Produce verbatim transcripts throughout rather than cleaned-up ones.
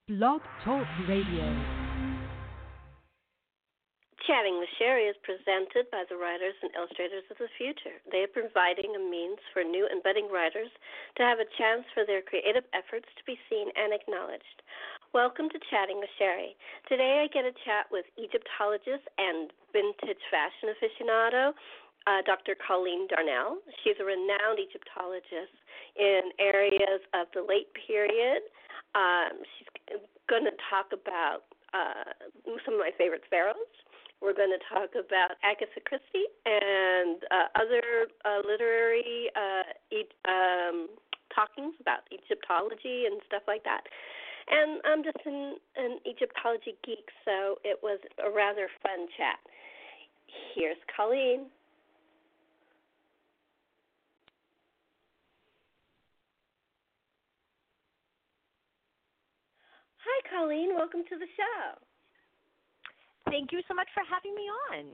Blog Talk Radio. Chatting with Sherry is presented by the Writers and Illustrators of the Future. They are providing a means for new and budding writers to have a chance for their creative efforts to be seen and acknowledged. Welcome to Chatting with Sherry. Today I get a chat with Egyptologist and vintage fashion aficionado, uh, Doctor Colleen Darnell. She's a renowned Egyptologist in areas of the late period. Um, she's going to talk about uh, some of my favorite pharaohs. We're going to talk about Agatha Christie and uh, other uh, literary uh, e- um, talkings about Egyptology and stuff like that. And I'm just an, an Egyptology geek, so it was a rather fun chat. Here's Colleen. Hi, Colleen. Welcome to the show. Thank you so much for having me on.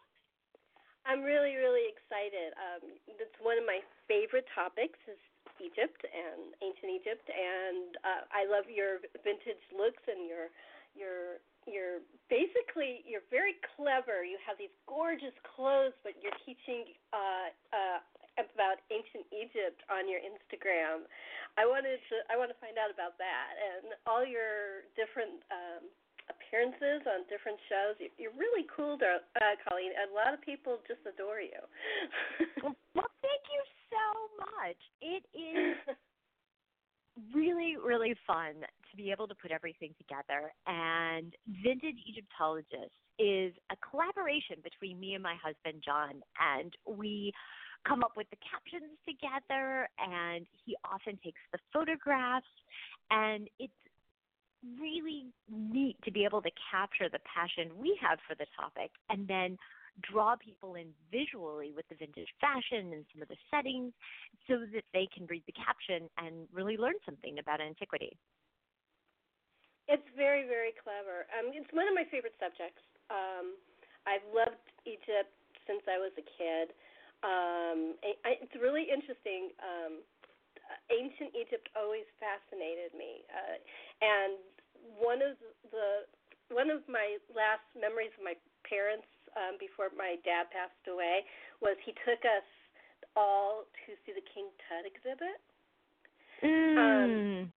I'm really, really excited. Um, it's one of my favorite topics is Egypt and ancient Egypt, and uh, I love your vintage looks and your, your, your basically you're very clever. You have these gorgeous clothes, but you're teaching uh, uh, about ancient Egypt on your Instagram. I wanted to, I want to find out about that and all your different. Um, appearances on different shows. You're really cool, uh, Colleen. A lot of people just adore you. Well, thank you so much. It is really, really fun to be able to put everything together. And Vintage Egyptologist is a collaboration between me and my husband, John, and we come up with the captions together, and he often takes the photographs, and it's really neat to be able to capture the passion we have for the topic and then draw people in visually with the vintage fashion and some of the settings so that they can read the caption and really learn something about antiquity. It's very, very clever. Um, it's one of my favorite subjects. Um, I've loved Egypt since I was a kid. Um, I, it's really interesting. Um, ancient Egypt always fascinated me, uh, and one of the one of my last memories of my parents um, before my dad passed away was he took us all to see the King Tut exhibit. Mm. Um,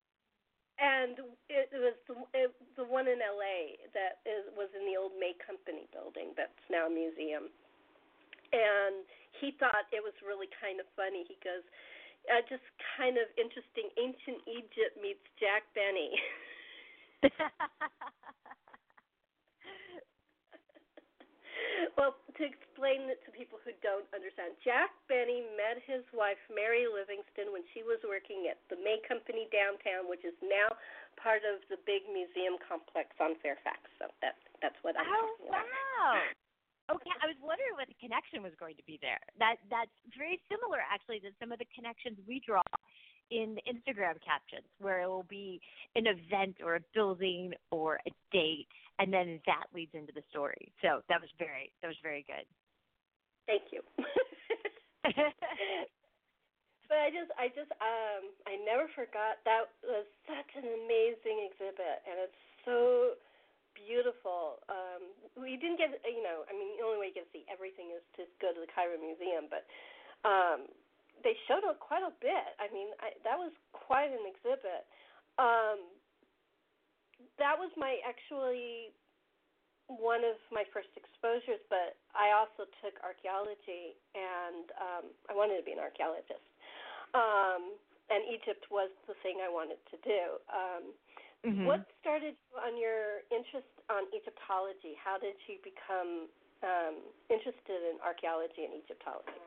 and it, it was the, it, the one in L A that is, was in the old May Company building that's now a museum. And he thought it was really kind of funny. He goes, Uh, just kind of interesting. Ancient Egypt meets Jack Benny. Well, to explain it to people who don't understand, Jack Benny met his wife, Mary Livingston, when she was working at the May Company downtown, which is now part of the big museum complex on Fairfax. So that, that's what I'm oh, talking about. wow. Okay, I was wondering what the connection was going to be there. That That's very similar, actually, to some of the connections we draw in Instagram captions, where it will be an event or a building or a date, and then that leads into the story. So that was very that was very good. Thank you. But I just, I just, um, I never forgot. That was such an amazing exhibit, and it's so beautiful. Um, we didn't get, you know, I mean, the only way you get to see everything is to go to the Cairo Museum, but um, they showed it quite a bit. I mean, I, that was quite an exhibit. Um, that was my, actually, one of my first exposures, but I also took archaeology, and um, I wanted to be an archaeologist. Um, and Egypt was the thing I wanted to do. Um, Mm-hmm. What started on your interest on Egyptology? How did you become um, interested in archaeology and Egyptology?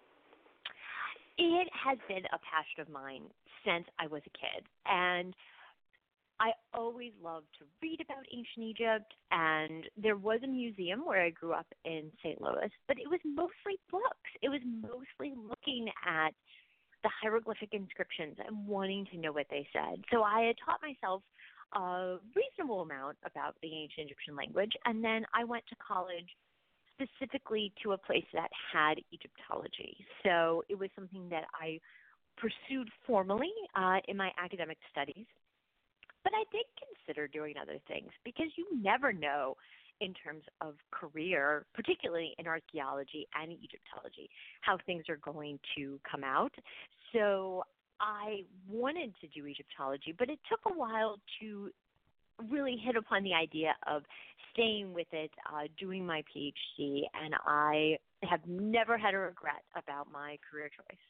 It has been a passion of mine since I was a kid, and I always loved to read about ancient Egypt, and there was a museum where I grew up in Saint Louis, but it was mostly books. It was mostly looking at the hieroglyphic inscriptions and wanting to know what they said. So I had taught myself a reasonable amount about the ancient Egyptian language, and then I went to college specifically to a place that had Egyptology. So it was something that I pursued formally uh, in my academic studies. but I did consider doing other things because you never know in terms of career, particularly in archaeology and Egyptology, how things are going to come out. So I wanted to do Egyptology, but it took a while to really hit upon the idea of staying with it, uh, doing my PhD, and I have never had a regret about my career choice.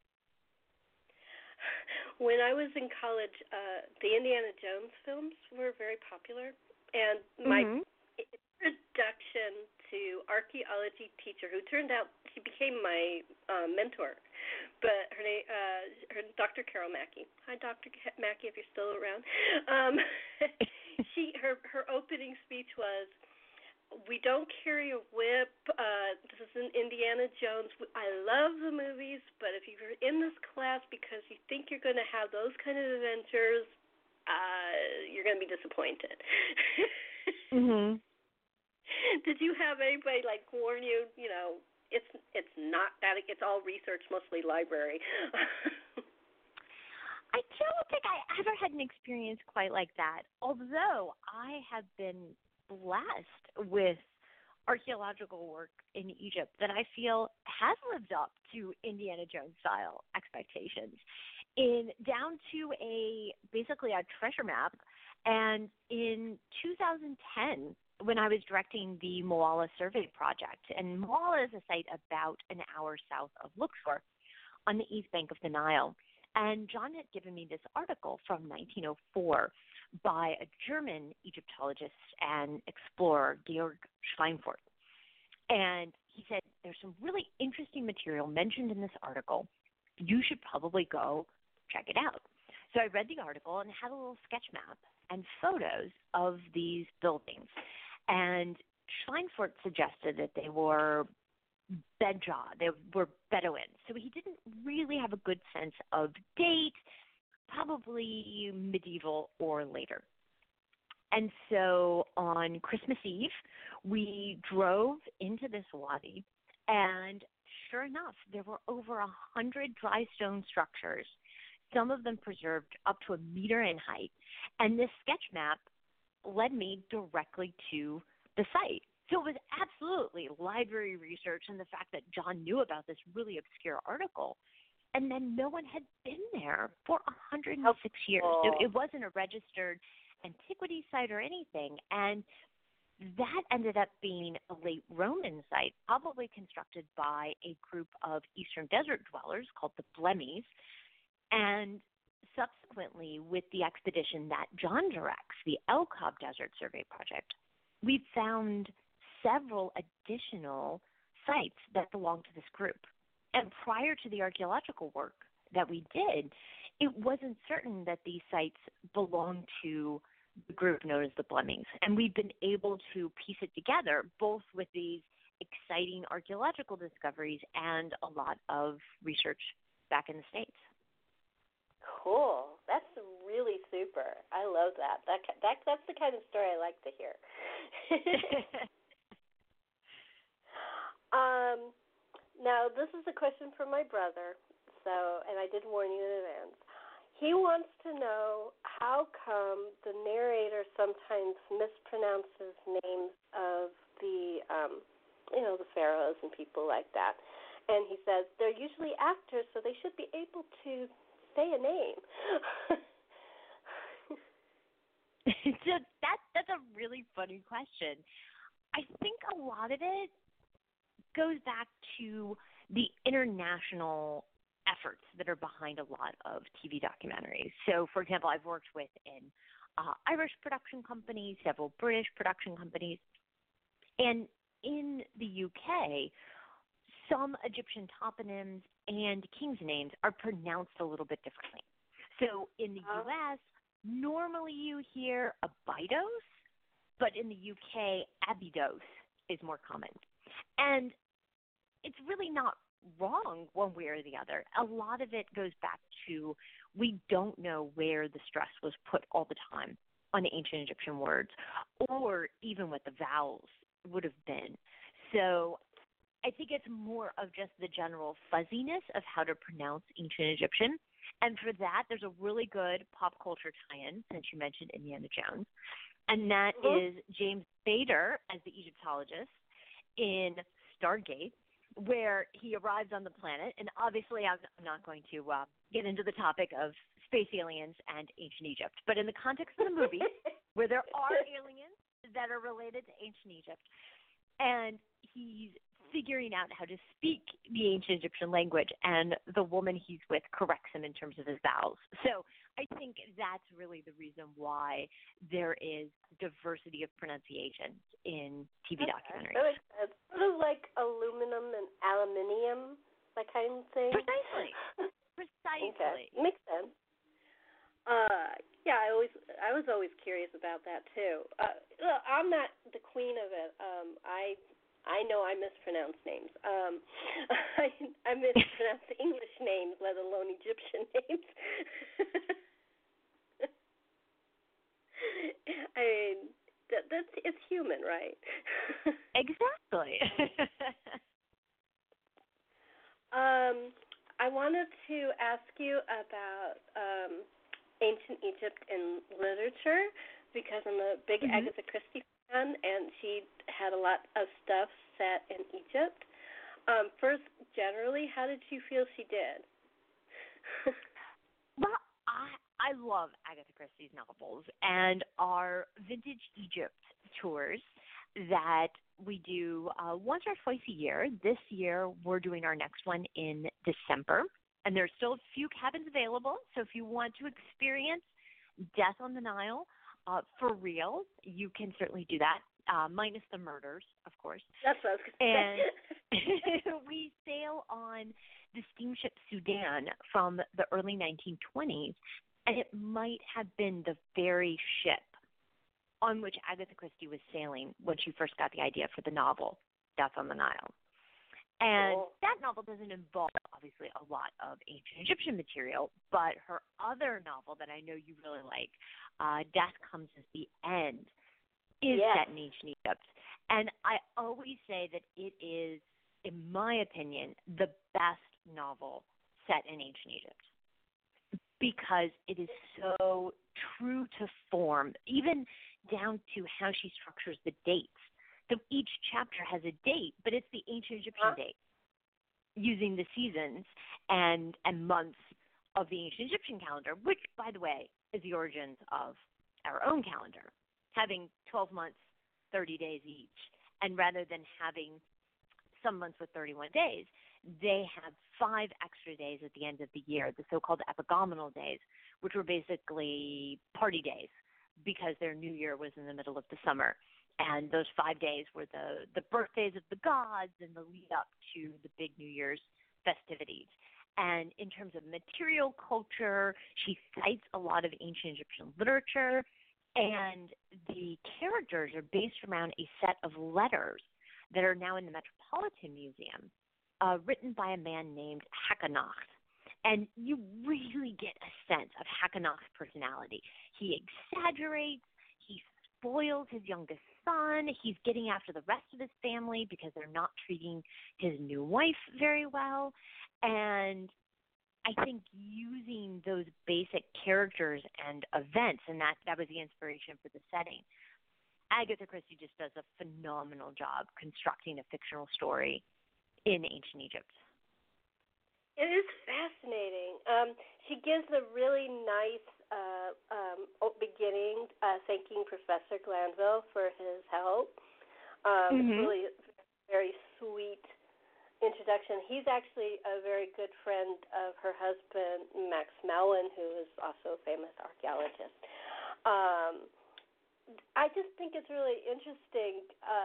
When I was in college, uh, the Indiana Jones films were very popular, and my mm-hmm. introduction to archaeology teacher, who turned out she became my uh, mentor, but her name, uh, her Doctor Carol Mackey. Hi, Doctor Mackey, if you're still around. Um, she her her opening speech was, "We don't carry a whip. Uh, this isn't Indiana Jones. I love the movies, but if you're in this class because you think you're going to have those kind of adventures, uh, you're going to be disappointed." mm-hmm. Did you have anybody like warn you? You know, it's it's not that. It's all research, mostly library. I don't think I ever had an experience quite like that, although I have been blessed with archaeological work in Egypt that I feel has lived up to Indiana Jones style expectations, in down to a basically a treasure map. And in two thousand ten, when I was directing the Moala Survey Project, and Moala is a site about an hour south of Luxor on the east bank of the Nile. And John had given me this article from nineteen oh four by a German Egyptologist and explorer, Georg Schweinfurt. And he said, there's some really interesting material mentioned in this article. You should probably go check it out. So I read the article and had a little sketch map and photos of these buildings. And Schweinfurt suggested that they were Bedja, they were Bedouins. So he didn't really have a good sense of date, probably medieval or later. And so on Christmas Eve, we drove into this wadi, and sure enough, there were over a hundred dry stone structures, some of them preserved up to a meter in height. And this sketch map led me directly to the site. So it was absolutely library research, and the fact that John knew about this really obscure article. And then no one had been there for one hundred six oh, years. So it wasn't a registered antiquity site or anything. And that ended up being a late Roman site, probably constructed by a group of Eastern Desert dwellers called the Blemmies. And subsequently, with the expedition that John directs, the El Khab Desert Survey Project, we found several additional sites that belong to this group. And prior to the archaeological work that we did, it wasn't certain that these sites belonged to the group known as the Blemmings. And we've been able to piece it together, both with these exciting archaeological discoveries and a lot of research back in the States. Cool. That's really super. I love that. That, that that's the kind of story I like to hear. um, now, this is a question from my brother, so, and I did warn you in advance. He wants to know how come the narrator sometimes mispronounces names of the, um, you know, the pharaohs and people like that. And he says they're usually actors, so they should be able to say a name. So that that's a really funny question. I think a lot of it goes back to the international efforts that are behind a lot of T V documentaries. So, for example, I've worked with in uh, Irish production companies, several British production companies, and in the U K, some Egyptian toponyms and king's names are pronounced a little bit differently. So in the U S, normally you hear Abydos, but in the U K, Abydos is more common. And it's really not wrong one way or the other. A lot of it goes back to we don't know where the stress was put all the time on the ancient Egyptian words, or even what the vowels would have been. So I think it's more of just the general fuzziness of how to pronounce ancient Egyptian. And for that, there's a really good pop culture tie-in, since you mentioned Indiana Jones. And that mm-hmm. is James Spader as the Egyptologist in Stargate, where he arrives on the planet. And obviously, I'm not going to uh, get into the topic of space aliens and ancient Egypt. But in the context of the movie, where there are aliens that are related to ancient Egypt, and he's figuring out how to speak the ancient Egyptian language, and the woman he's with corrects him in terms of his vowels. So I think that's really the reason why there is diversity of pronunciation in T V okay. documentaries. That makes sense. Sort of like aluminum and aluminium, that kind of thing. Precisely. Precisely. Okay. Makes sense. Uh, yeah, I always, I was always curious about that too. Uh, look, I'm not the queen of it. Um, I. I know I mispronounce names. Um, I, I mispronounce English names, let alone Egyptian names. I mean, that, that's it's human, right? Exactly. um, I wanted to ask you about um, ancient Egypt in literature because I'm a big mm-hmm. Agatha Christie fan, and she had a lot of stuff set in Egypt. Um, first, generally, how did you feel she did? Well, I I love Agatha Christie's novels, and our Vintage Egypt tours that we do uh, once or twice a year. This year, we're doing our next one in December, and there's still a few cabins available. So if you want to experience Death on the Nile uh, for real, you can certainly do that. Uh, minus the murders, of course. That's what I was going to say. We sail on the steamship Sudan from the early nineteen twenties, and it might have been the very ship on which Agatha Christie was sailing when she first got the idea for the novel, Death on the Nile. And cool. That novel doesn't involve, obviously, a lot of ancient Egyptian material, but her other novel that I know you really like, uh, Death Comes at the End, is yes. set in ancient Egypt. And I always say that it is, in my opinion, the best novel set in ancient Egypt because it is so true to form, even down to how she structures the dates. So each chapter has a date, but it's the ancient Egyptian huh? date, using the seasons and, and months of the ancient Egyptian calendar, which, by the way, is the origins of our own calendar, having twelve months, thirty days each. And rather than having some months with thirty-one days, they have five extra days at the end of the year, the so-called epigomenal days, which were basically party days because their new year was in the middle of the summer. And those five days were the, the birthdays of the gods and the lead up to the big New Year's festivities. And in terms of material culture, she cites a lot of ancient Egyptian literature, and the characters are based around a set of letters that are now in the Metropolitan Museum, uh, written by a man named Hakanakht. And you really get a sense of Hakanakht's personality. He exaggerates, he spoils his youngest son, he's getting after the rest of his family because they're not treating his new wife very well. And I think using those basic characters and events, and that, that was the inspiration for the setting, Agatha Christie just does a phenomenal job constructing a fictional story in ancient Egypt. It is fascinating. Um, she gives a really nice uh, um, beginning, uh, thanking Professor Glanville for his help. Um, mm-hmm. It's really a very sweet introduction. He's actually a very good friend of her husband, Max Malin, who is also a famous archaeologist. Um, I just think it's really interesting. Uh,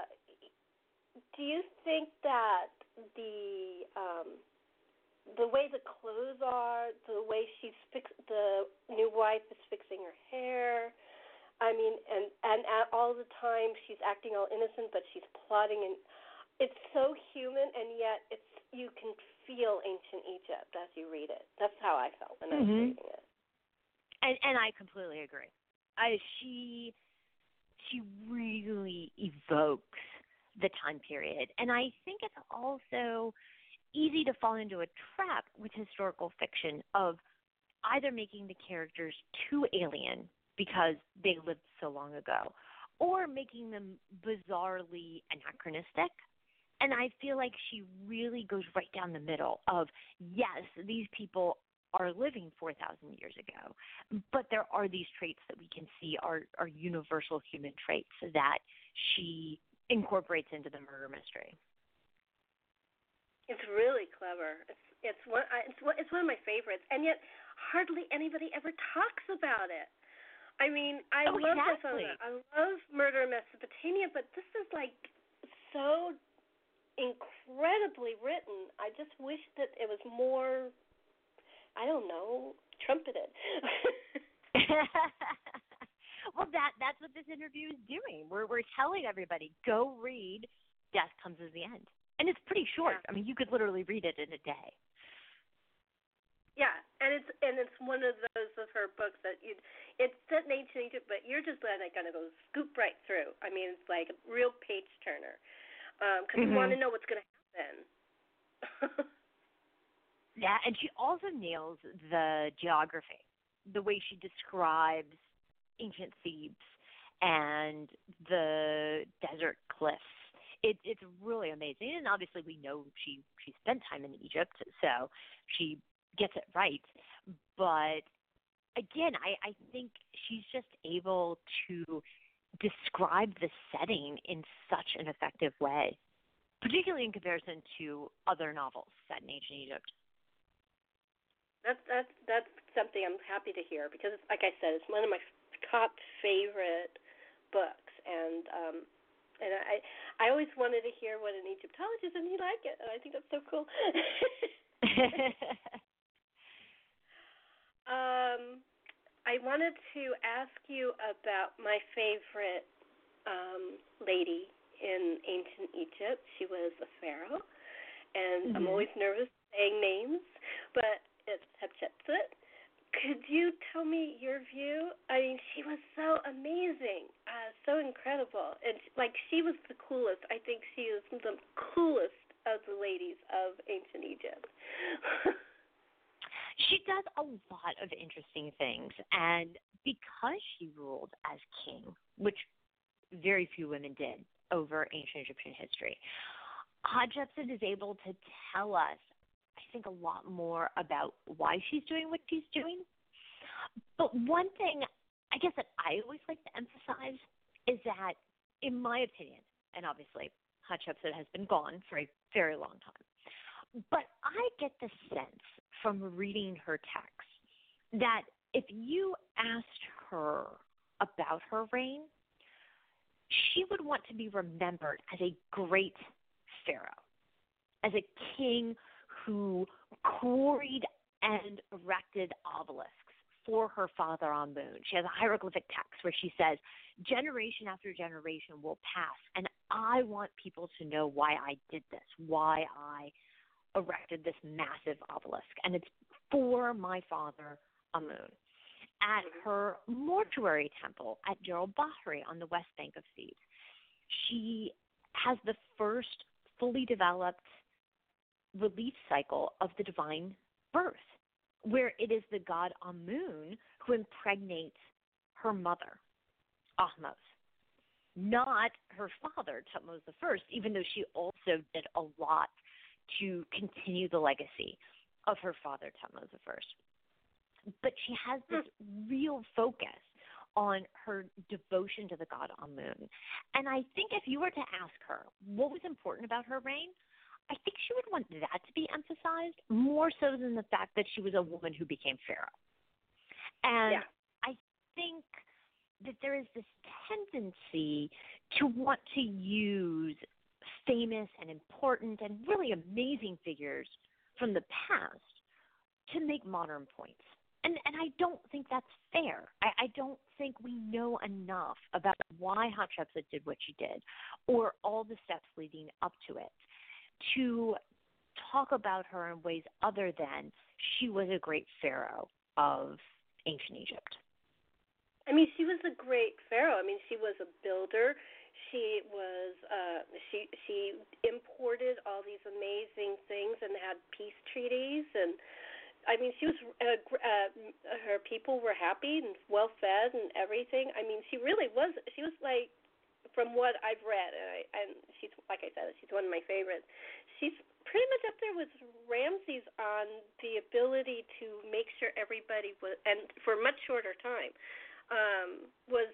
do you think that the um, the way the clothes are, the way she's fix, the new wife is fixing her hair, I mean, and and at all the time she's acting all innocent, but she's plotting, and it's so human, and yet it's you can feel ancient Egypt as you read it. That's how I felt when mm-hmm. I was reading it. And and I completely agree. I she she really evokes the time period. And I think it's also easy to fall into a trap with historical fiction of either making the characters too alien because they lived so long ago, or making them bizarrely anachronistic. And I feel like she really goes right down the middle of, yes, these people are living four thousand years ago, but there are these traits that we can see are, are universal human traits that she incorporates into the murder mystery. It's really clever. It's it's one it's one it's one of my favorites, and yet hardly anybody ever talks about it. I mean, I oh, love exactly. this. I love Murder in Mesopotamia, but this is like so incredibly written. I just wish that it was more, I don't know, trumpeted. Well, that that's what this interview is doing. We're we're telling everybody, go read Death Comes as the End. And it's pretty short. Yeah. I mean, you could literally read it in a day. Yeah, and it's and it's one of those of her books that you it's set in ancient Egypt, but you're just like gonna go scoop right through. I mean, it's like a real page turner because um, mm-hmm. you want to know what's gonna happen. Yeah, and she also nails the geography, the way she describes ancient Thebes and the desert cliffs. It, it's really amazing, and obviously we know she she spent time in Egypt, so she gets it right. But again, I, I think she's just able to describe the setting in such an effective way, particularly in comparison to other novels set in ancient Egypt. That's that's that's something I'm happy to hear because, like I said, it's one of my top favorite books, and um, and I I always wanted to hear what an Egyptologist, and you like it, and I think that's so cool. um, I wanted to ask you about my favorite um, lady in ancient Egypt. She was a pharaoh, and mm-hmm. I'm always nervous saying names, but it's Hatshepsut. Could you tell me your view? I mean, she was so amazing, uh, so incredible. And, like, she was the coolest. I think she is the coolest of the ladies of ancient Egypt. She does a lot of interesting things. And because she ruled as king, which very few women did over ancient Egyptian history, Hatshepsut is able to tell us, I think, a lot more about why she's doing what she's doing. But one thing I guess that I always like to emphasize is that, in my opinion, and obviously Hatshepsut has been gone for a very long time, but I get the sense from reading her text that if you asked her about her reign, she would want to be remembered as a great pharaoh, as a king who quarried and erected obelisks for her father Amun. She has a hieroglyphic text where she says, generation after generation will pass, and I want people to know why I did this, why I erected this massive obelisk, and it's for my father Amun. At her mortuary temple at Jebel Bahri on the west bank of Thebes, she has the first fully developed relief cycle of the divine birth, where it is the god Amun who impregnates her mother, Ahmose, not her father, Thutmose the First, even though she also did a lot to continue the legacy of her father, Thutmose the First. But she has this real focus on her devotion to the god Amun. And I think if you were to ask her what was important about her reign, I think she would want that to be emphasized more so than the fact that she was a woman who became pharaoh. And yeah. I think that there is this tendency to want to use famous and important and really amazing figures from the past to make modern points. And and I don't think that's fair. I, I don't think we know enough about why Hatshepsut did what she did or all the steps leading up to it to talk about her in ways other than she was a great pharaoh of ancient Egypt. I mean, she was a great pharaoh. I mean, she was a builder. She was uh, she she imported all these amazing things and had peace treaties. And I mean, she was uh, uh, her people were happy and well fed and everything. I mean, she really was. She was like, from what I've read, and, I, and she's like I said, she's one of my favorites. She's pretty much up there with Ramses on the ability to make sure everybody was, and for a much shorter time, um, was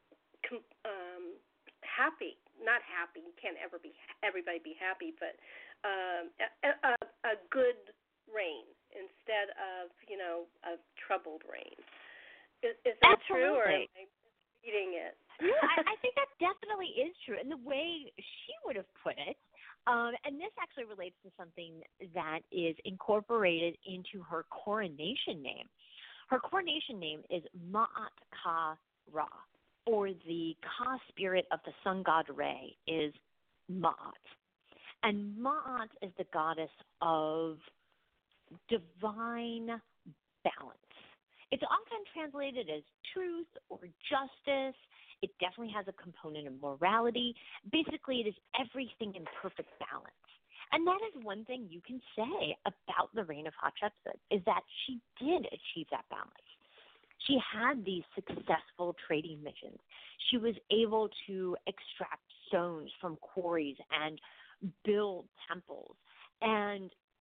um, happy. Not happy. You can't ever be everybody be happy, but um, a, a, a good reign instead of you know a troubled reign. Is, is that Absolutely. true, or am I reading it? No, I, I think that definitely is true. And the way she would have put it, um, and this actually relates to something that is incorporated into her coronation name. Her coronation name is Ma'at Ka Ra, or the Ka spirit of the sun god Re is Ma'at. And Ma'at is the goddess of divine balance. It's often translated as truth or justice. It definitely has a component of morality. Basically, it is everything in perfect balance. And that is one thing you can say about the reign of Hatshepsut, is that she did achieve that balance. She had these successful trading missions. She was able to extract stones from quarries and build temples. And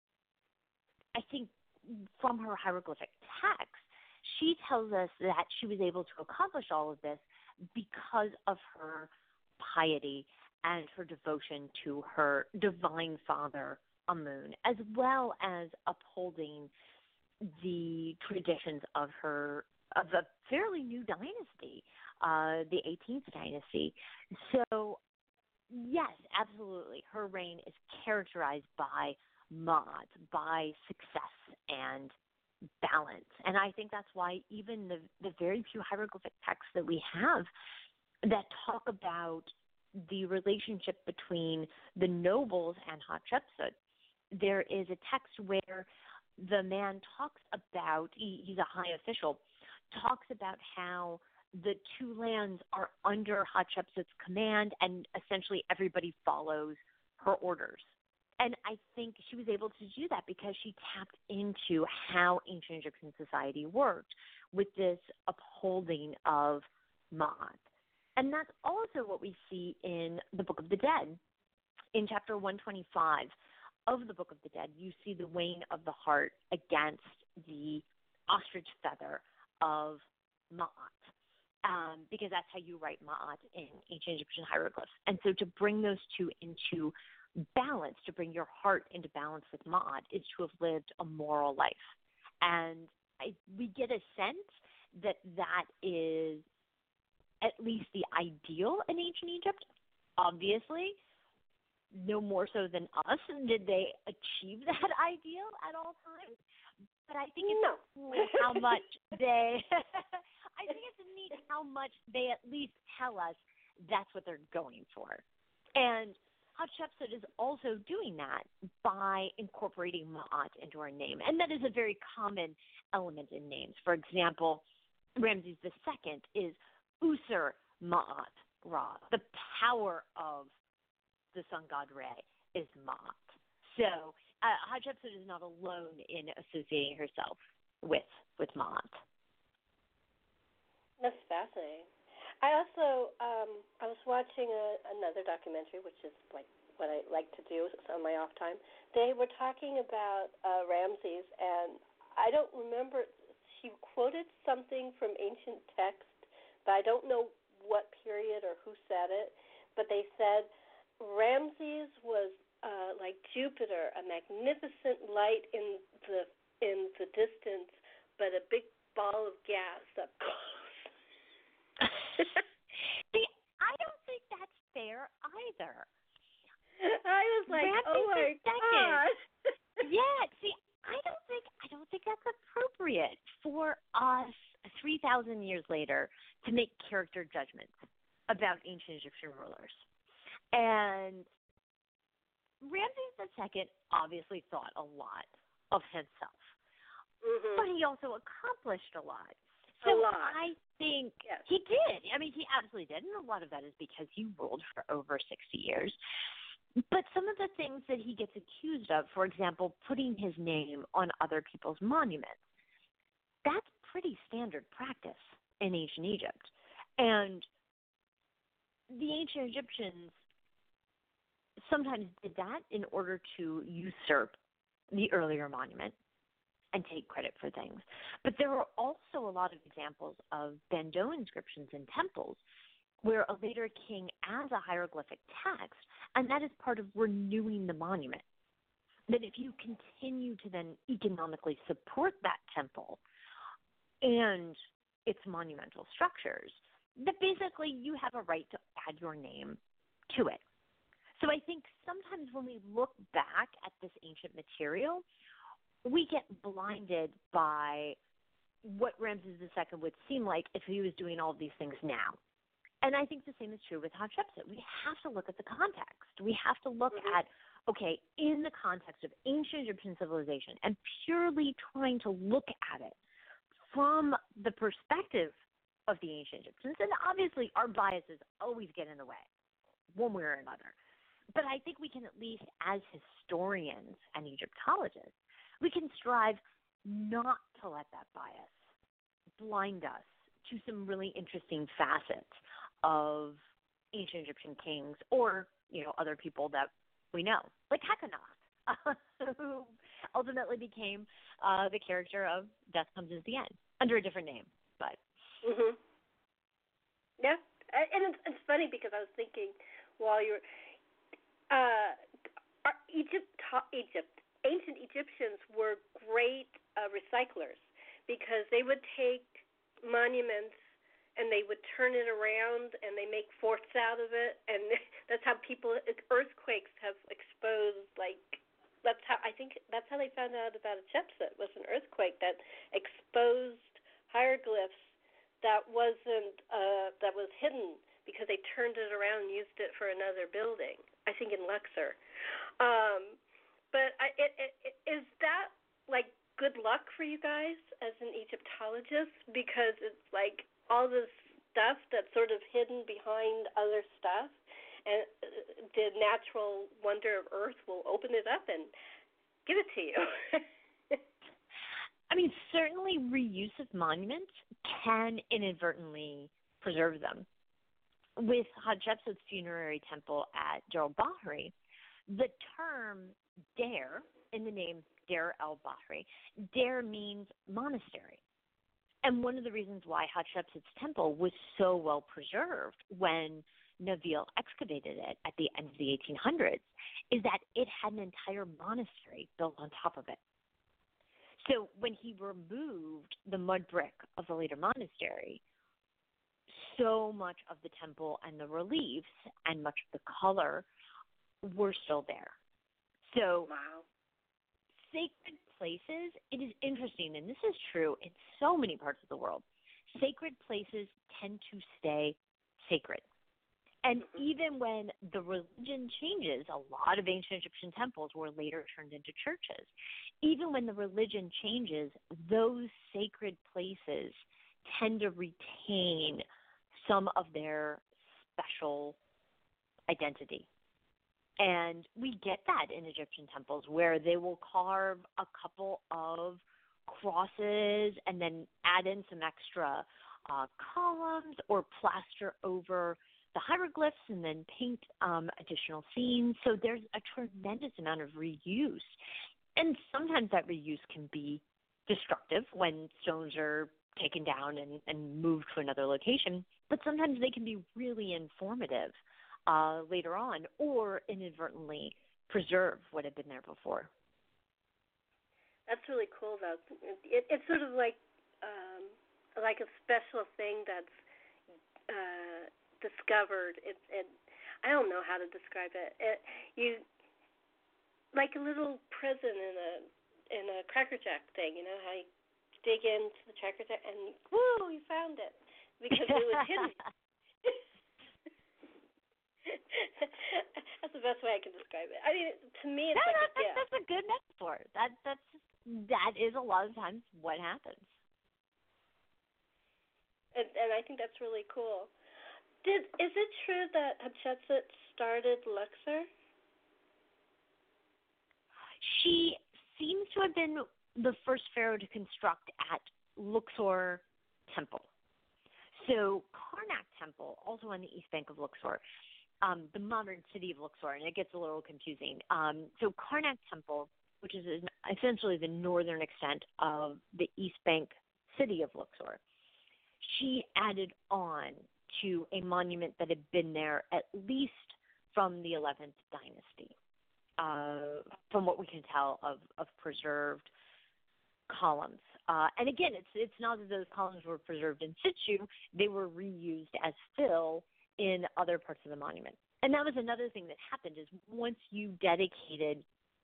I think from her hieroglyphic text, she tells us that she was able to accomplish all of this because of her piety and her devotion to her divine father, Amun, as well as upholding the traditions of her of a fairly new dynasty, uh, the eighteenth dynasty. So, yes, absolutely, her reign is characterized by Ma'at, by success and balance. And I think that's why even the, the very few hieroglyphic texts that we have that talk about the relationship between the nobles and Hatshepsut, there is a text where the man talks about, he, he's a high official, talks about how the two lands are under Hatshepsut's command and essentially everybody follows her orders. And I think she was able to do that because she tapped into how ancient Egyptian society worked with this upholding of Ma'at. And that's also what we see in the Book of the Dead. In chapter one twenty-five of the Book of the Dead, you see the weighing of the heart against the ostrich feather of Ma'at, um, because that's how you write Ma'at in ancient Egyptian hieroglyphs. And so to bring those two into balance, to bring your heart into balance with Ma'at, is to have lived a moral life. And I, we get a sense that that is at least the ideal in ancient Egypt. Obviously, no more so than us did they achieve that ideal at all times. But I think it's no. cool how much they I think it's neat how much they at least tell us that's what they're going for. And Hatshepsut is also doing that by incorporating Ma'at into her name. And that is a very common element in names. For example, Ramses the Second is Usur Ma'at Ra. The power of the sun god Re is Ma'at. So uh, Hatshepsut is not alone in associating herself with with Ma'at. That's fascinating. I also um, I was watching a, another documentary, which is like what I like to do on my off time. They were talking about uh, Ramses, and I don't remember. She quoted something from ancient text, but I don't know what period or who said it. But they said Ramses was uh, like Jupiter, a magnificent light in the in the distance, but a big ball of gas up close. See, I don't think that's fair either. I was like, Ramses oh my god. Yeah, see, I don't think I don't think that's appropriate for us three thousand years later to make character judgments about ancient Egyptian rulers. And Ramses the Second obviously thought a lot of himself, Mm-hmm. but he also accomplished a lot. So a lot. I think yes. he did. I mean, he absolutely did. And a lot of that is because he ruled for over sixty years. But some of the things that he gets accused of, for example, putting his name on other people's monuments, that's pretty standard practice in ancient Egypt. And the ancient Egyptians sometimes did that in order to usurp the earlier monument and take credit for things. But there are also a lot of examples of bandeau inscriptions in temples where a later king adds a hieroglyphic text, and that is part of renewing the monument. That if you continue to then economically support that temple and its monumental structures, that basically you have a right to add your name to it. So I think sometimes when we look back at this ancient material, we get blinded by what Ramses the Second would seem like if he was doing all of these things now. And I think the same is true with Hatshepsut. We have to look at the context. We have to look mm-hmm. at, okay, in the context of ancient Egyptian civilization and purely trying to look at it from the perspective of the ancient Egyptians. And obviously our biases always get in the way, one way or another. But I think we can at least, as historians and Egyptologists, we can strive not to let that bias blind us to some really interesting facets of ancient Egyptian kings or, you know, other people that we know, like Hekenoth, who ultimately became uh, the character of Death Comes at the End, under a different name. But mhm. Yeah, and it's, it's funny because I was thinking while you were uh, Egypt, Egypt, ancient Egyptians were great uh, recyclers because they would take monuments and they would turn it around and they make forts out of it, and that's how people earthquakes have exposed. Like that's how I think that's how they found out about Hatshepsut was an earthquake that exposed hieroglyphs that wasn't uh, that was hidden because they turned it around and used it for another building. I think in Luxor. Um, but I, it, it, it, is that like good luck for you guys as an Egyptologist? Because it's like all this stuff that's sort of hidden behind other stuff, and the natural wonder of Earth will open it up and give it to you. I mean, certainly reuse of monuments can inadvertently preserve them. With Hatshepsut's funerary temple at Deir el-Bahri, the term Deir, in the name Deir el-Bahri, Deir means monastery. And one of the reasons why Hatshepsut's temple was so well preserved when Naville excavated it at the end of the eighteen hundreds is that it had an entire monastery built on top of it. So when he removed the mud brick of the later monastery, so much of the temple and the reliefs and much of the color were still there. So wow. Sacred places, it is interesting, and this is true in so many parts of the world, sacred places tend to stay sacred. And Mm-hmm. even when the religion changes, a lot of ancient Egyptian temples were later turned into churches. Even when the religion changes, those sacred places tend to retain some of their special identity. And we get that in Egyptian temples where they will carve a couple of crosses and then add in some extra uh, columns or plaster over the hieroglyphs and then paint um, additional scenes. So there's a tremendous amount of reuse. And sometimes that reuse can be destructive when stones are taken down and, and moved to another location, but sometimes they can be really informative uh, later on or inadvertently preserve what had been there before. That's really cool, though. It, it's sort of like um, like a special thing that's uh, discovered. It, it, I don't know how to describe it. it. You like a little prison in a in a Cracker Jack thing. You know how you dig into the Cracker Jack and woo, you found it because it was hidden. That's the best way I can describe it. I mean, to me, it's no, like no, a gift. That's a good metaphor. That that's that is a lot of times what happens. and, and I think that's really cool. Did is it true that Hatshepsut started Luxor? She seems to have been the first pharaoh to construct at Luxor Temple. So Karnak Temple, also on the east bank of Luxor, um, the modern city of Luxor, and it gets a little confusing. Um, so Karnak Temple, which is essentially the northern extent of the east bank city of Luxor, she added on to a monument that had been there at least from the eleventh dynasty, uh, from what we can tell of, of preserved columns. Uh, and again, it's it's not that those columns were preserved in situ; they were reused as fill in other parts of the monument. And that was another thing that happened: is once you dedicated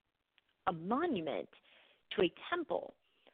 a monument to a temple,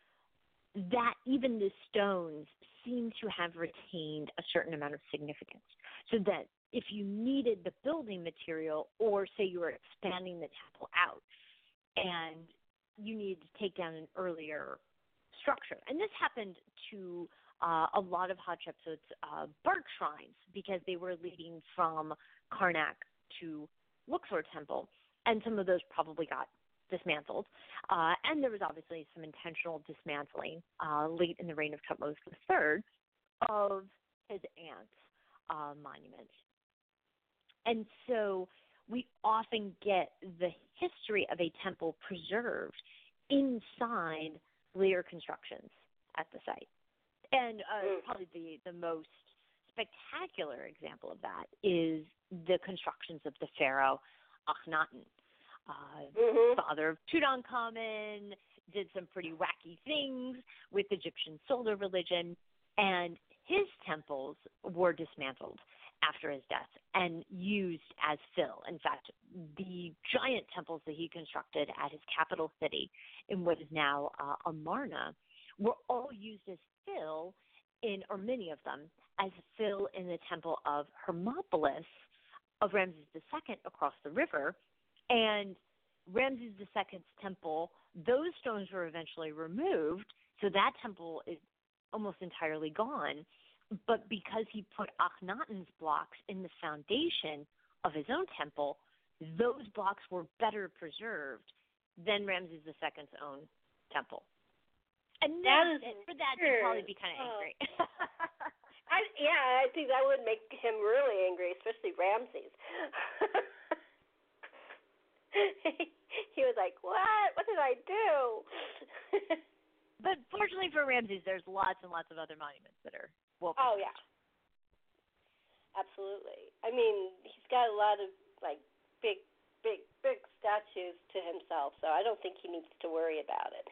that even the stones seem to have retained a certain amount of significance. So that if you needed the building material, or say you were expanding the temple out, and you needed to take down an earlier structure. And this happened to uh, a lot of Hatshepsut's uh, bark shrines, because they were leading from Karnak to Luxor Temple, and some of those probably got dismantled. Uh, and there was obviously some intentional dismantling uh, late in the reign of Thutmose the Third of his aunt's uh, monument. And so we often get the history of a temple preserved inside later constructions at the site. And uh, Mm. probably the, the most spectacular example of that is the constructions of the pharaoh Akhenaten, uh, Mm-hmm. father of Tutankhamun, did some pretty wacky things with Egyptian solar religion, and his temples were dismantled after his death and used as fill. In fact, the giant temples that he constructed at his capital city in what is now uh, Amarna were all used as fill in, or many of them, as fill in the temple of Hermopolis of Ramses the Second across the river. And Ramses the Second's temple, those stones were eventually removed, so that temple is almost entirely gone. But because he put Akhenaten's blocks in the foundation of his own temple, those blocks were better preserved than Ramses the Second's own temple. And That then, is for that, weird. he'd probably be kind of Oh. angry. I, yeah, I think that would make him really angry, especially Ramses. he, he was like, "What? What did I do?" But fortunately for Ramses, there's lots and lots of other monuments that are well Oh preserved. yeah, absolutely. I mean, he's got a lot of like big, big, big statues to himself, so I don't think he needs to worry about it.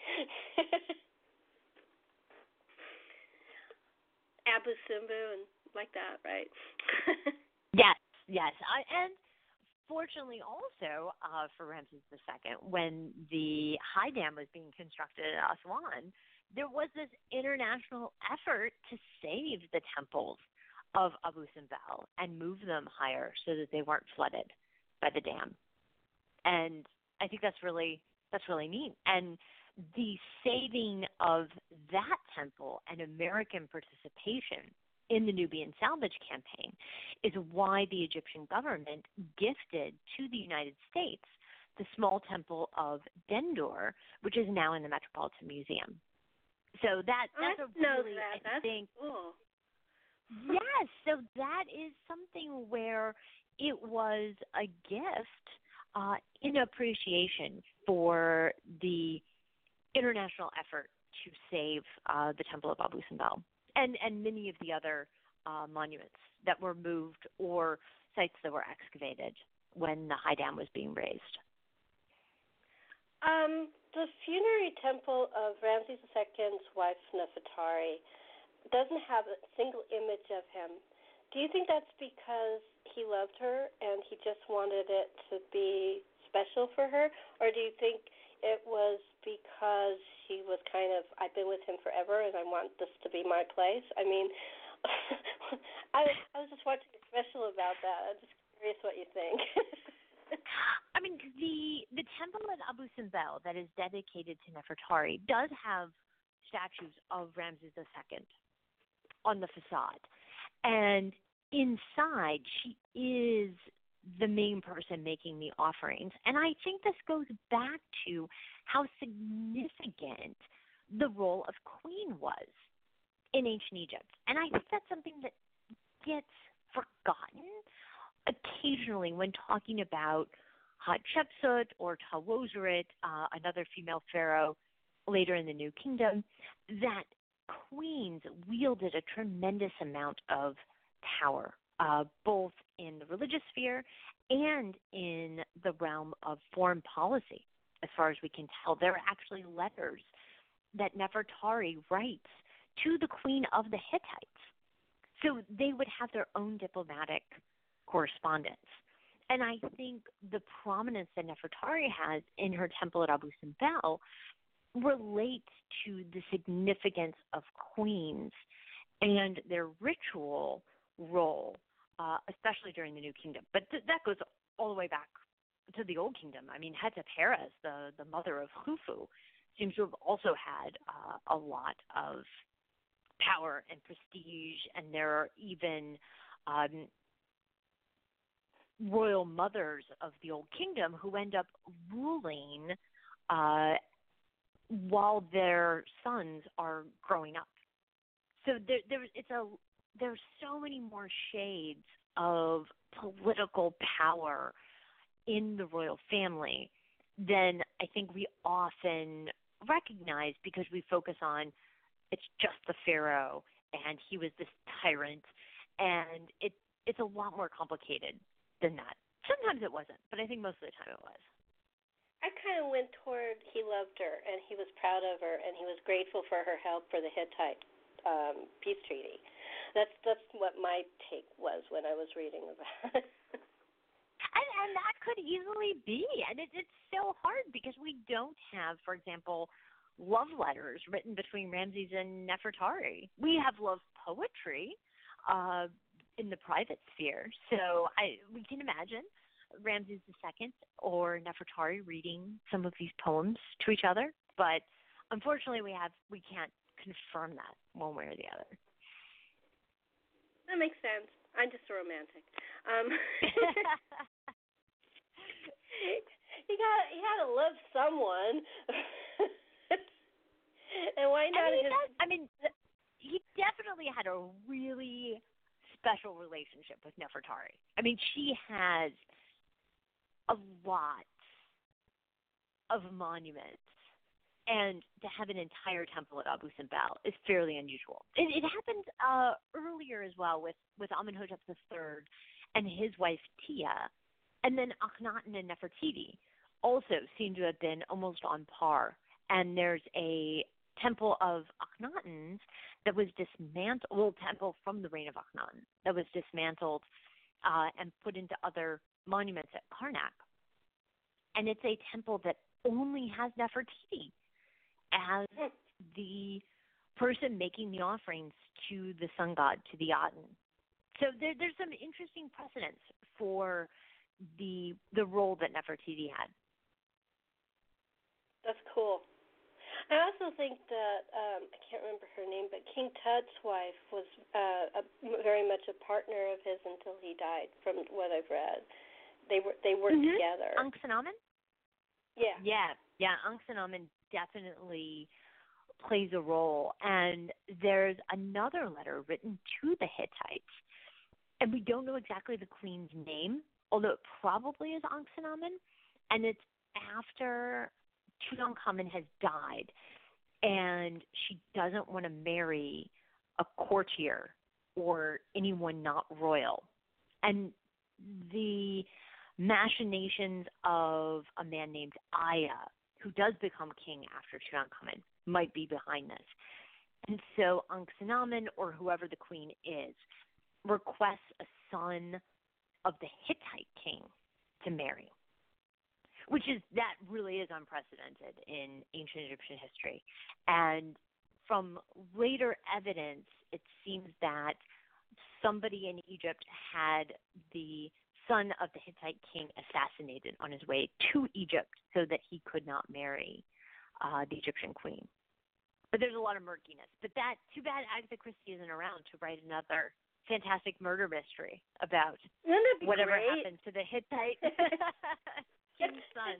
Abu Simbel and like that, right? Yes, yes. I, and fortunately also uh, for Ramses the Second, when the High Dam was being constructed at Aswan, there was this international effort to save the temples of Abu Simbel and move them higher so that they weren't flooded by the dam. And I think that's really that's really neat. And the saving of that temple and American participation in the Nubian Salvage Campaign is why the Egyptian government gifted to the United States the small temple of Dendur, which is now in the Metropolitan Museum. So that that's I a know really, that. I That's think, cool. yes, so that is something where it was a gift uh, in appreciation for the international effort to save uh, the Temple of Abu Simbel and, and many of the other uh, monuments that were moved or sites that were excavated when the High Dam was being raised. Um, the funerary temple of Ramses the Second's wife Nefertari doesn't have a single image of him. Do you think that's because he loved her and he just wanted it to be special for her, or do you think it was because he was kind of, I've been with him forever and I want this to be my place? I mean, I, I was just watching a special about that. I'm just curious what you think. I mean, the the temple at Abu Simbel that is dedicated to Nefertari does have statues of Ramses the Second on the facade. And inside, she is the main person making the offerings. And I think this goes back to how significant the role of queen was in ancient Egypt. And I think that's something that gets forgotten occasionally when talking about Hatshepsut or Tawozeret, uh, another female pharaoh later in the New Kingdom, that queens wielded a tremendous amount of power, uh, both in the religious sphere and in the realm of foreign policy. As far as we can tell, there are actually letters that Nefertari writes to the queen of the Hittites. So they would have their own diplomatic correspondence. And I think the prominence that Nefertari has in her temple at Abu Simbel relates to the significance of queens and their ritual role, uh, especially during the New Kingdom. But th- that goes all the way back to the Old Kingdom. I mean, Hetepheres, the, the mother of Khufu, seems to have also had uh, a lot of power and prestige, and there are even um, royal mothers of the Old Kingdom who end up ruling uh, while their sons are growing up. So there, there, it's a, there's so many more shades of political power in the royal family than I think we often recognize, because we focus on it's just the pharaoh and he was this tyrant, and it it's a lot more complicated than that. Sometimes it wasn't, but I think most of the time it was. I kind of went toward he loved her and he was proud of her and he was grateful for her help for the Hittite um, peace treaty. That's that's what my take was when I was reading about it. And, and that could easily be. And it, it's so hard because we don't have, for example, love letters written between Ramses and Nefertari. We have love poetry uh, in the private sphere. So I we can imagine Ramses the Second or Nefertari reading some of these poems to each other. But unfortunately, we have we can't confirm that one way or the other. That makes sense. I'm just a romantic. Um, you got you got to love someone, and why not? I mean, his... that, I mean, he definitely had a really special relationship with Nefertari. I mean, she has a lot of monuments, and to have an entire temple at Abu Simbel is fairly unusual. It, it happened uh, earlier as well with, with Amenhotep the Third and his wife Tia, and then Akhenaten and Nefertiti also seem to have been almost on par. And there's a temple of Akhenaten's that was dismantled, well, temple from the reign of Akhenaten that was dismantled uh, and put into other monuments at Karnak. And it's a temple that only has Nefertiti as the person making the offerings to the sun god, to the Aten. So there, there's some interesting precedents for the the role that Nefertiti had. That's cool. I also think that um, I can't remember her name, but King Tut's wife was uh, a, very much a partner of his until he died. From what I've read, they were they worked mm-hmm. together. Ankhesenamen? Yeah. Yeah, yeah. Ankhesenamen definitely plays a role, and there's another letter written to the Hittites, and we don't know exactly the queen's name, although it probably is Ankhesenamen, and it's after Tutankhamun has died, and she doesn't want to marry a courtier or anyone not royal. And the machinations of a man named Aya, who does become king after Tutankhamun, might be behind this. And so Ankhesenamen, or whoever the queen is, requests a son of the Hittite king to marry, which is, that really is unprecedented in ancient Egyptian history. And from later evidence, it seems that somebody in Egypt had the son of the Hittite king assassinated on his way to Egypt so that he could not marry uh, the Egyptian queen. but there's a lot of murkiness. But that too bad Agatha Christie isn't around to write another fantastic murder mystery about whatever great? happened to the Hittite king's son.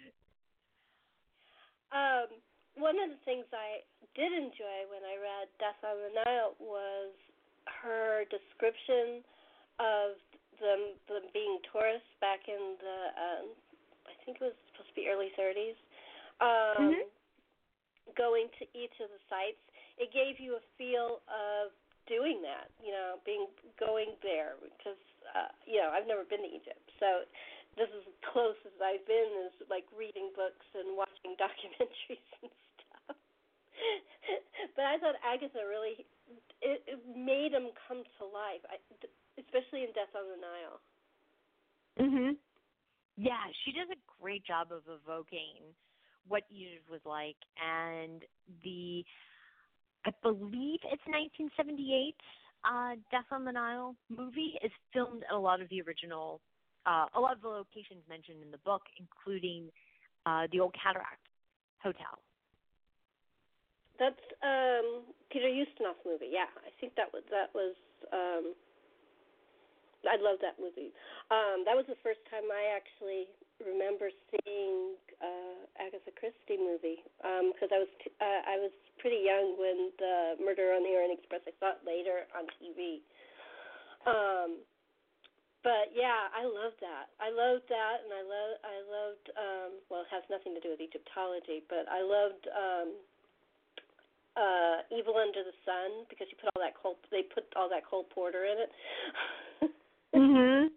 Um, one of the things I did enjoy when I read Death on the Nile was her description of them, them being tourists back in the, um, I think it was supposed to be early thirties, um, mm-hmm. going to each of the sites. It gave you a feel of doing that, you know, being going there because, uh, you know, I've never been to Egypt, so this is as close as I've been is like reading books and watching documentaries and stuff. But I thought Agatha really, it, it made them come to life, I, especially in Death on the Nile. Mhm. Yeah, she does a great job of evoking what Egypt was like, and the I believe it's nineteen seventy-eight uh, Death on the Nile movie is filmed at a lot of the original, uh, a lot of the locations mentioned in the book, including uh, the Old Cataract Hotel. That's um, Peter Ustinov movie. Yeah, I think that was that was. Um, I love that movie. Um, that was the first time I actually remember seeing uh, Agatha Christie movie because um, I was t- uh, I was pretty young when the Murder on the Orient Express. I saw it later on T V. Um, but yeah, I loved that. I loved that, and I love I loved. Um, well, it has nothing to do with Egyptology, but I loved um, uh, Evil Under the Sun because you put all that Cole. They put all that Cole Porter in it. Mhm.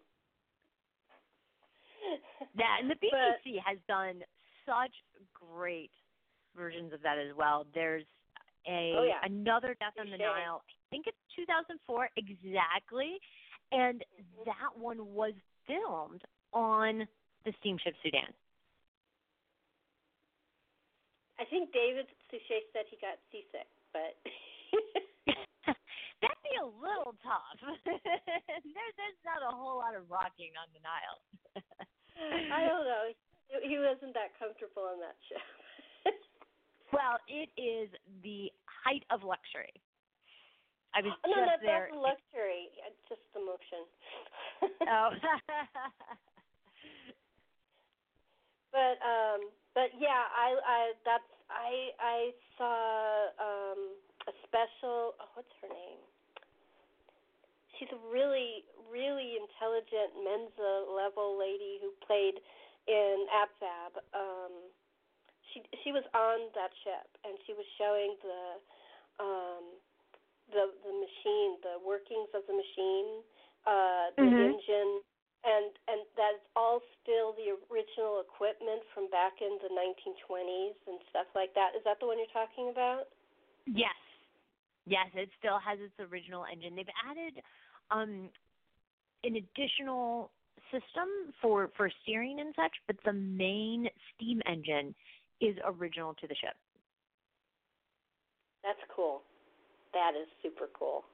Yeah, and the B B C but, has done such great versions of that as well. There's a oh yeah. another Death on the Nile. I think it's two thousand four exactly, and that one was filmed on the steamship Sudan. I think David Suchet said he got seasick, but that'd be a little tough. there, there's not a whole lot of rocking on the Nile. I don't know. He wasn't that comfortable on that ship. Well, it is the height of luxury. I was no, just that, there. that's luxury. It's just the motion. Oh. but um, but yeah, I I that's I I saw um a special. Oh, what's her name? She's a really really intelligent Mensa level lady who played in AbFab. Um, she she was on that ship and she was showing the um the the machine, the workings of the machine, uh, the mm-hmm. engine, and and that's all still the original equipment from back in the nineteen twenties and stuff like that. Is that the one you're talking about? Yes, yes, it still has its original engine. They've added um, an additional system for for steering and such, but the main steam engine is original to the ship. That's cool. That is super cool.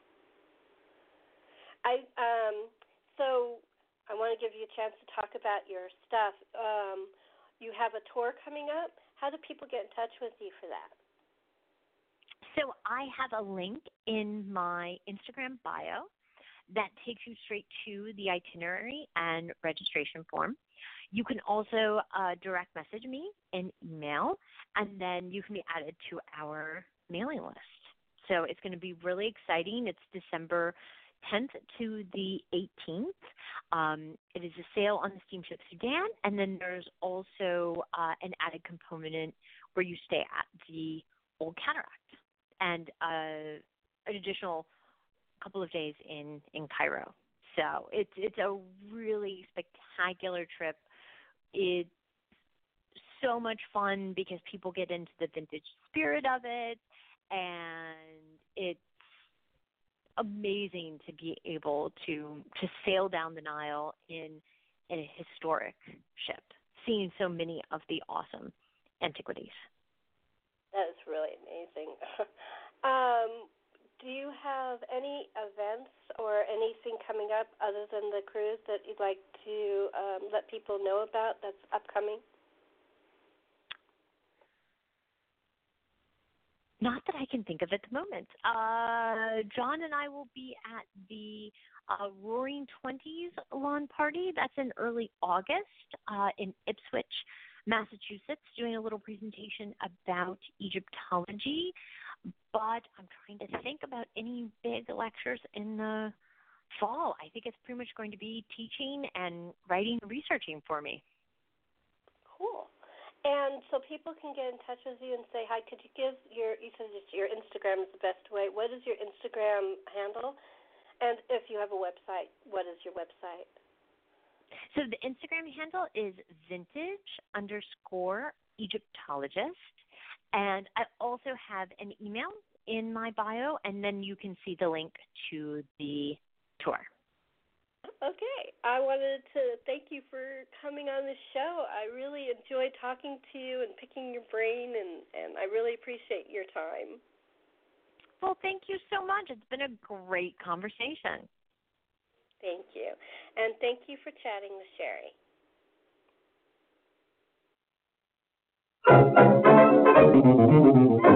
I um so I want to give you a chance to talk about your stuff. Um, you have a tour coming up. How do people get in touch with you for that? So I have a link in my Instagram bio that takes you straight to the itinerary and registration form. You can also uh, direct message me in email, and then you can be added to our mailing list. So it's going to be really exciting. It's December tenth to the eighteenth. Um, it is a sail on the steamship Sudan, and then there's also uh, an added component where you stay at the Old Cataract and uh, an additional couple of days in, in Cairo. So it's it's a really spectacular trip. It's so much fun because people get into the vintage spirit of it, and it's amazing to be able to to sail down the Nile in in a historic ship, seeing so many of the awesome antiquities. That is really amazing. um, do you have any events or anything coming up other than the cruise that you'd like to um, let people know about that's upcoming? Not that I can think of at the moment. Uh, John and I will be at the uh, Roaring Twenties lawn party. That's in early August uh, in Ipswich, Massachusetts, doing a little presentation about Egyptology. But I'm trying to think about any big lectures in the fall. I think it's pretty much going to be teaching and writing and researching for me. Cool. And so people can get in touch with you and say hi. Could you give your, you said your Instagram is the best way. What is your Instagram handle? And if you have a website, what is your website? So the Instagram handle is vintage underscore Egyptologist. And I also have an email in my bio, and then you can see the link to the tour. Okay. I wanted to thank you for coming on the show. I really enjoyed talking to you and picking your brain, and, and I really appreciate your time. Well, thank you so much. It's been a great conversation. Thank you. And thank you for chatting with Sherry.